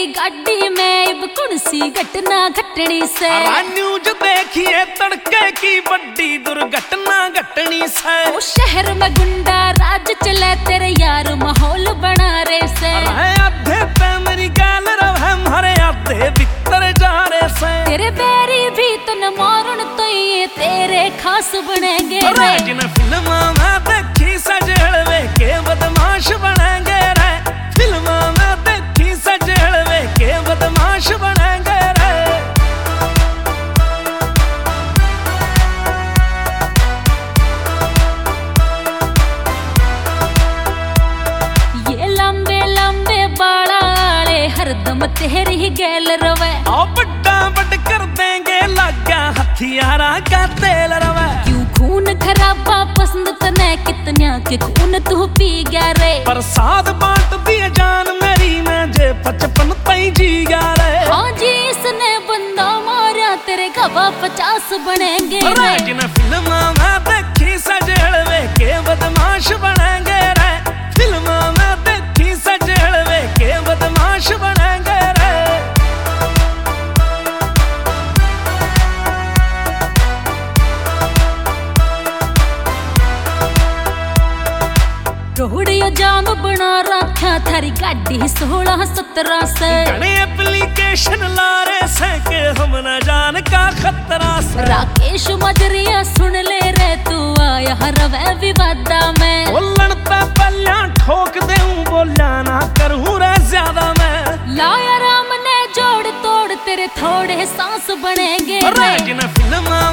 गाड़ी में अब कौन सी घटना घटनी से। न्यूज देखिए तड़के की बड़ी दुर्घटना घटनी से। ओ शहर में गुंडा राज चले तेरे यार माहौल बना रे से। आधे पे मेरी गाल रहे मारे आधे भीतर जा रे से। तेरे बैरी भी तन मारन तो ये तेरे खास बनेंगे रे। जिन फिल्मा में देखी सजड़वे के बदमाश बनेंगे रे। फिल्मा में देखी सजड़वे के बदमाश बनेंगे रे। ये लंबे लंबे बाड़ाले हरदम तेरी गैल रवे। बड्डा बड कर देंगे लगा हथियारा का तेल रवे। क्यों खून खराबा पसंद तने कितन्या के खून तू पी गया रे। प्रसाद बांट दिए जान मेरी में जे 55 तई जी गया रे। हाँ जी इसने बंदा मारा तेरे गवा 50 बनेंगे रे। जिन फिल्मा में देखी सजड़वे के बदमाश बनेंगे रे। फिल्मा में देखी सजड़वे के बदमाश बनेंगे रे। रोड़ियो जाम बना रखा थारी गाड़ी 16-17 से। घणे एप्लीकेशन लारे से के हम न जान का खतरा से। राकेश मजरिया सुन ले रे तू आया रवे विवादा में। बोलन पे पल्ला ठोक देऊं बोला ना करूं रे ज्यादा मैं। लाया राम ने जोड़ तोड़ तेरे थोड़े सांस बनेंगे रे। जिन फिल्मा